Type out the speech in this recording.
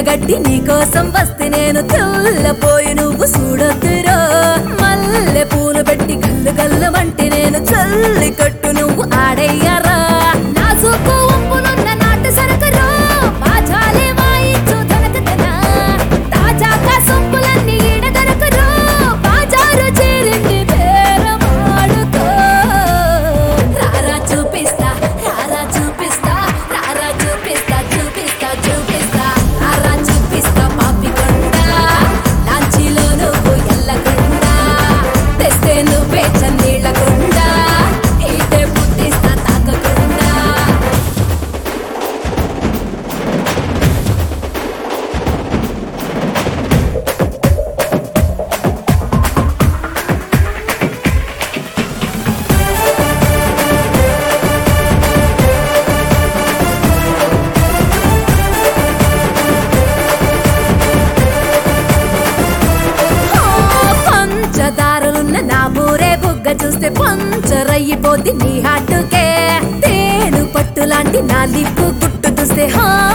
గడ్డి నీకోసం వస్తే నేను తెల్లపోయి నువ్వు చూడొద్దురో మల్లె పూలు పెట్టి గల్లు గల్లమంటే నేను చల్లి కట్టు నువ్వు ఆడయ్యారా నా సూపు ఉప్పులున్న నాటు సరకరో బాజాలే వాయించు దొరకతన తాజాగా సొంపులన్నీ ఈడ దొరకరో బాజారు చేరింది బేరమాడుకో రారా చూపిస్తా రారా చూపిస్తా రారా చూపిస్తా చూపిస్తా చూపిస్తా రారా చూపిస్తా పాపికొండ లాంచీలో నువ్వు ఎల్లకుండా తెస్తే నువ్వే చన్నీళ్ళకుండా ఈటే పుట్టిస్తా తాకకుండా పంచదారులున్న నా బూరే బుగ్గ చూస్తే పంచరయ్యిపోద్ది నీ హాటుకే తేను పట్టు లాంటి నా లిప్పు గుట్టు చూస్తే